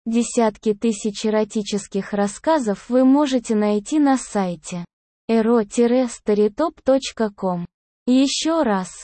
Десятки тысяч эротических рассказов вы можете найти на сайте ero-storytop.com. Еще раз.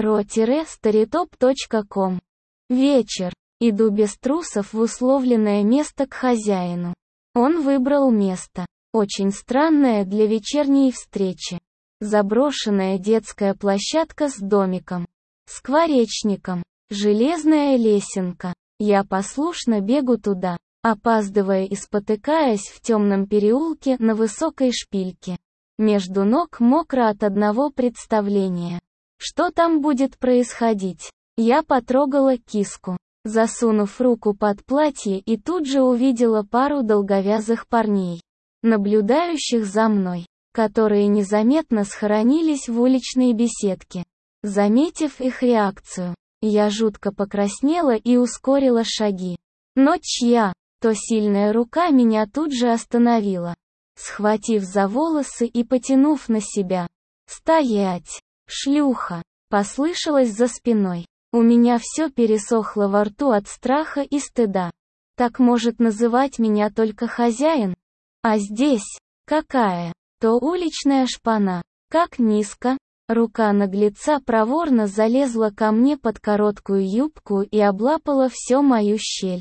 ero-storytop.com. Вечер. Иду без трусов в условленное место к хозяину. Он выбрал место, очень странное для вечерней встречи. Заброшенная детская площадка с домиком, скворечником, железная лесенка. Я послушно бегу туда, опаздывая и спотыкаясь в темном переулке на высокой шпильке. Между ног мокро от одного представления. Что там будет происходить? Я потрогала киску, засунув руку под платье, и тут же увидела пару долговязых парней, наблюдающих за мной, которые незаметно схоронились в уличной беседке. Заметив их реакцию, я жутко покраснела и ускорила шаги. Но чья-то сильная рука меня тут же остановила, схватив за волосы и потянув на себя. «Стоять! Шлюха!» послышалось за спиной. У меня все пересохло во рту от страха и стыда. Так может называть меня только хозяин? А здесь, какая-то уличная шпана. Как низко. Рука наглеца проворно залезла ко мне под короткую юбку и облапала всю мою щель.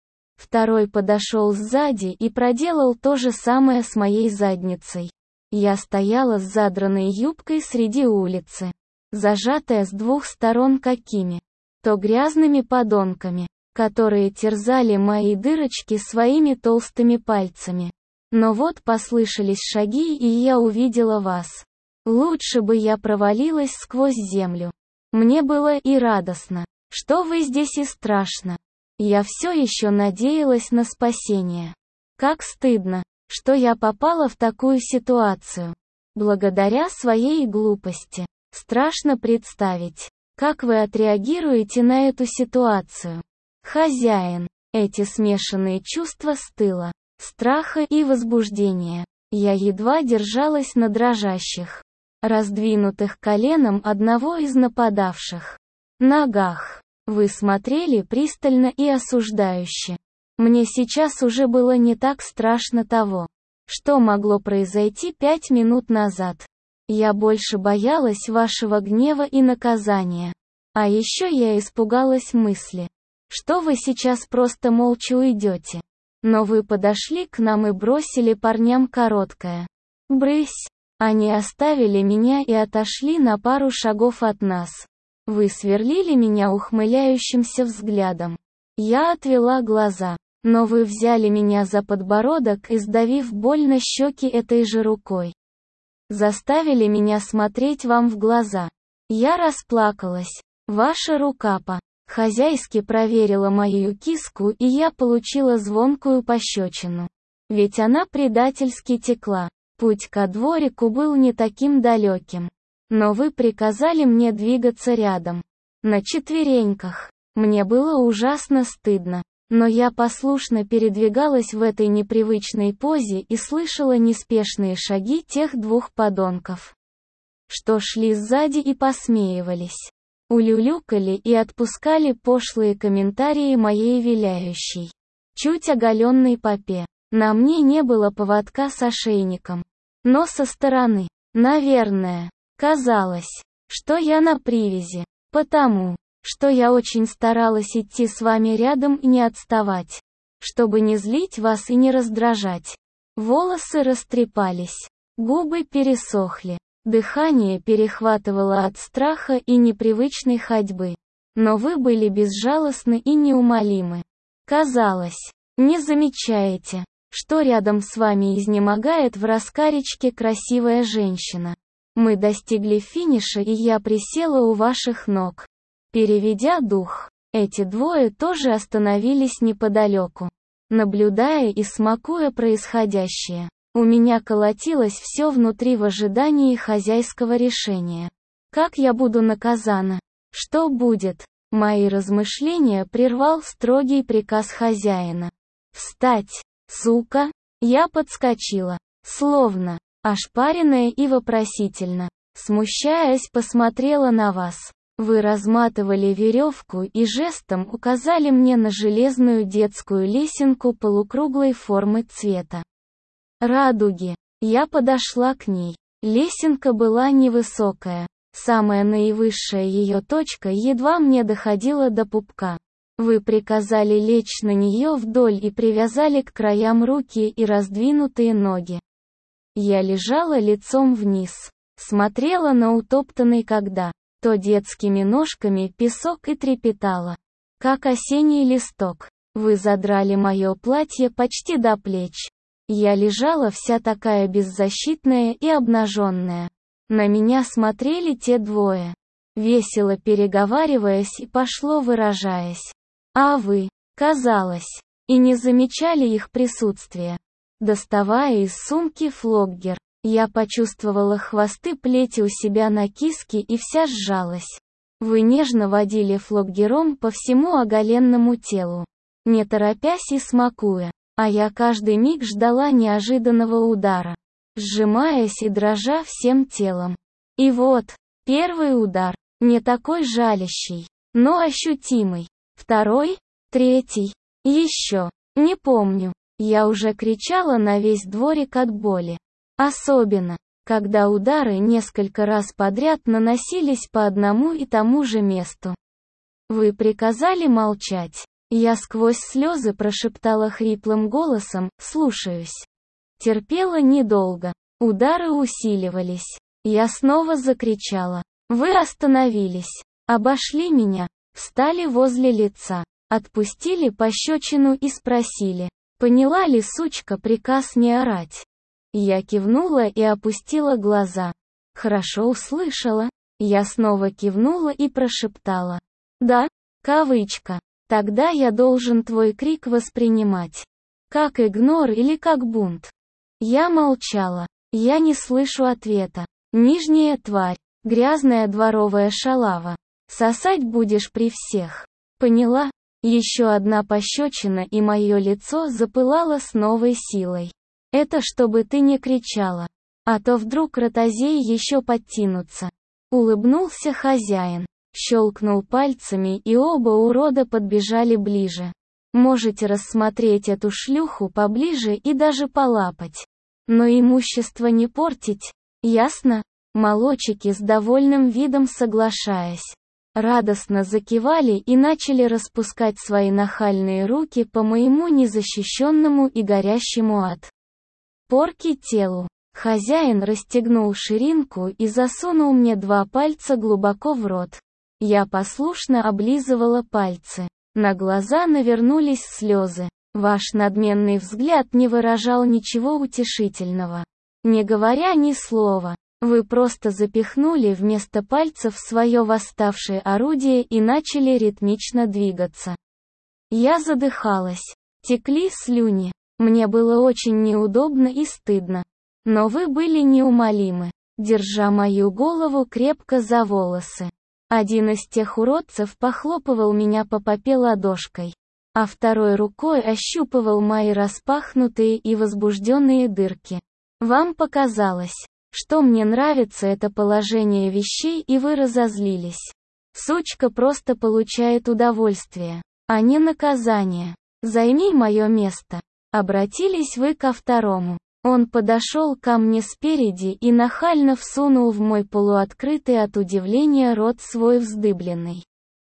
Второй подошел сзади и проделал то же самое с моей задницей. Я стояла с задранной юбкой среди улицы, зажатая с двух сторон какими-то грязными подонками, которые терзали мои дырочки своими толстыми пальцами. Но вот послышались шаги, и я увидела вас. Лучше бы я провалилась сквозь землю. Мне было и радостно, что вы здесь, и страшно. Я все еще надеялась на спасение. Как стыдно, что я попала в такую ситуацию. Благодаря своей глупости. Страшно представить, как вы отреагируете на эту ситуацию. Хозяин. Эти смешанные чувства стыда, страха и возбуждения. Я едва держалась на дрожащих, раздвинутых коленом одного из нападавших ногах. Вы смотрели пристально и осуждающе. Мне сейчас уже было не так страшно того, что могло произойти 5 минут назад. Я больше боялась вашего гнева и наказания. А еще я испугалась мысли, что вы сейчас просто молча уйдете. Но вы подошли к нам и бросили парням короткое «брысь». Они оставили меня и отошли на пару шагов от нас. Вы сверлили меня ухмыляющимся взглядом. Я отвела глаза, но вы взяли меня за подбородок и, сдавив больно щеки этой же рукой, заставили меня смотреть вам в глаза. Я расплакалась. Ваша рука по-хозяйски проверила мою киску, и я получила звонкую пощечину. Ведь она предательски текла. Путь ко дворику был не таким далеким. Но вы приказали мне двигаться рядом, на четвереньках. Мне было ужасно стыдно. Но я послушно передвигалась в этой непривычной позе и слышала неспешные шаги тех двух подонков, что шли сзади и посмеивались, улюлюкали и отпускали пошлые комментарии моей виляющей, чуть оголенной попе. На мне не было поводка с ошейником. Но со стороны, наверное, казалось, что я на привязи, потому что я очень старалась идти с вами рядом и не отставать, чтобы не злить вас и не раздражать. Волосы растрепались, губы пересохли, дыхание перехватывало от страха и непривычной ходьбы. Но вы были безжалостны и неумолимы. Казалось, не замечаете, что рядом с вами изнемогает в раскаречке красивая женщина. Мы достигли финиша, и я присела у ваших ног. Переведя дух, эти двое тоже остановились неподалеку, наблюдая и смакуя происходящее. У меня колотилось все внутри в ожидании хозяйского решения. Как я буду наказана? Что будет? Мои размышления прервал строгий приказ хозяина. «Встать, сука!» Я подскочила, словно ошпаренная, и вопросительно, смущаясь, посмотрела на вас. Вы разматывали веревку и жестом указали мне на железную детскую лесенку полукруглой формы цвета радуги. Я подошла к ней. Лесенка была невысокая. Самая наивысшая ее точка едва мне доходила до пупка. Вы приказали лечь на нее вдоль и привязали к краям руки и раздвинутые ноги. Я лежала лицом вниз, смотрела на утоптанный когда-то детскими ножками песок и трепетала, как осенний листок. Вы задрали мое платье почти до плеч. Я лежала вся такая беззащитная и обнаженная. На меня смотрели те двое, весело переговариваясь и пошло выражаясь. А вы, казалось, и не замечали их присутствия. Доставая из сумки флоггер, я почувствовала хвосты плети у себя на киске и вся сжалась. Вы нежно водили флоггером по всему оголенному телу, не торопясь и смакуя, а я каждый миг ждала неожиданного удара, сжимаясь и дрожа всем телом. И вот, первый удар, не такой жалящий, но ощутимый. Второй, третий, еще, не помню. Я уже кричала на весь дворик от боли. Особенно, когда удары несколько раз подряд наносились по одному и тому же месту. Вы приказали молчать. Я сквозь слезы прошептала хриплым голосом: «Слушаюсь». Терпела недолго. Удары усиливались. Я снова закричала. Вы остановились, обошли меня, встали возле лица, отпустили пощечину и спросили: «Поняла ли, сучка, приказ не орать?» Я кивнула и опустила глаза. «Хорошо услышала». Я снова кивнула и прошептала: «Да, кавычка. Тогда я должен твой крик воспринимать как игнор или как бунт». Я молчала. Я не слышу ответа. Нижняя тварь, грязная дворовая шалава. Сосать будешь при всех. Поняла? Еще одна пощечина, и мое лицо запылало с новой силой. Это чтобы ты не кричала. А то вдруг ротозеи еще подтянутся. Улыбнулся хозяин. Щелкнул пальцами, и оба урода подбежали ближе. Можете рассмотреть эту шлюху поближе и даже полапать. Но имущество не портить, ясно? Молодчики с довольным видом соглашаясь, радостно закивали и начали распускать свои нахальные руки по моему незащищенному и горящему от порки телу. Хозяин расстегнул ширинку и засунул мне 2 пальца глубоко в рот. Я послушно облизывала пальцы. На глаза навернулись слезы. Ваш надменный взгляд не выражал ничего утешительного. Не говоря ни слова, вы просто запихнули вместо пальцев свое восставшее орудие и начали ритмично двигаться. Я задыхалась. Текли слюни. Мне было очень неудобно и стыдно. Но вы были неумолимы, держа мою голову крепко за волосы. Один из тех уродцев похлопывал меня по попе ладошкой, а второй рукой ощупывал мои распахнутые и возбужденные дырки. Вам показалось, что мне нравится это положение вещей, и вы разозлились. Сучка просто получает удовольствие, а не наказание. Займи мое место. Обратились вы ко второму. Он подошел ко мне спереди и нахально всунул в мой полуоткрытый от удивления рот свой вздыбленный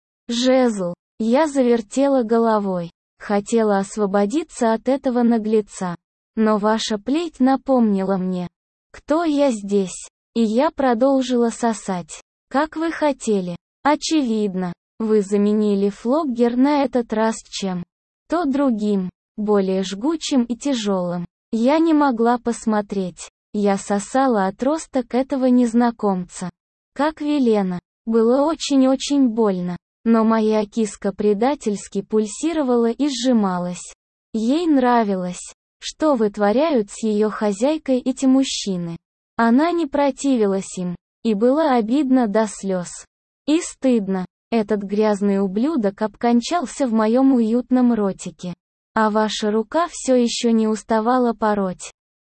жезл. Я завертела головой. Хотела освободиться от этого наглеца. Но ваша плеть напомнила мне, кто я здесь. И я продолжила сосать. Как вы хотели. Очевидно, вы заменили флоггер на этот раз чем-то другим, более жгучим и тяжелым. Я не могла посмотреть. Я сосала отросток этого незнакомца. Как велено. Было очень-очень больно. Но моя киска предательски пульсировала и сжималась. Ей нравилось, что вытворяют с ее хозяйкой эти мужчины. Она не противилась им. И было обидно до слез. И стыдно. Этот грязный ублюдок обкончался в моем уютном ротике. А ваша рука все еще не уставала пороть.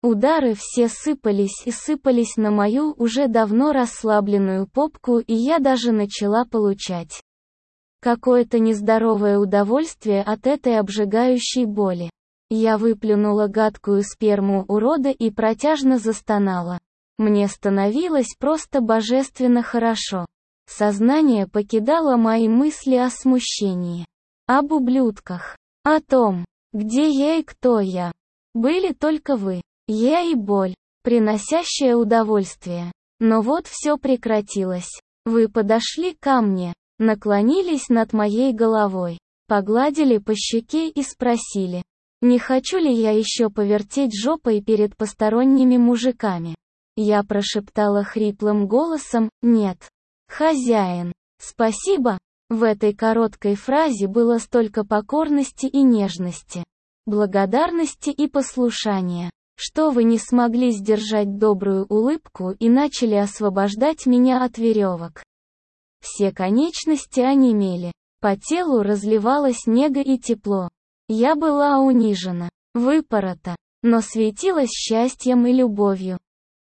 Удары все сыпались и сыпались на мою уже давно расслабленную попку, и я даже начала получать какое-то нездоровое удовольствие от этой обжигающей боли. Я выплюнула гадкую сперму урода и протяжно застонала. Мне становилось просто божественно хорошо. Сознание покидало мои мысли о смущении, об ублюдках, о том, где я и кто я. Были только вы, я и боль, приносящая удовольствие. Но вот все прекратилось. Вы подошли ко мне, наклонились над моей головой, погладили по щеке и спросили, не хочу ли я еще повертеть жопой перед посторонними мужиками. Я прошептала хриплым голосом, нет. Хозяин, спасибо. В этой короткой фразе было столько покорности и нежности, благодарности и послушания, что вы не смогли сдержать добрую улыбку и начали освобождать меня от веревок. Все конечности онемели, по телу разливалась нега и тепло. Я была унижена, выпорота, но светилась счастьем и любовью.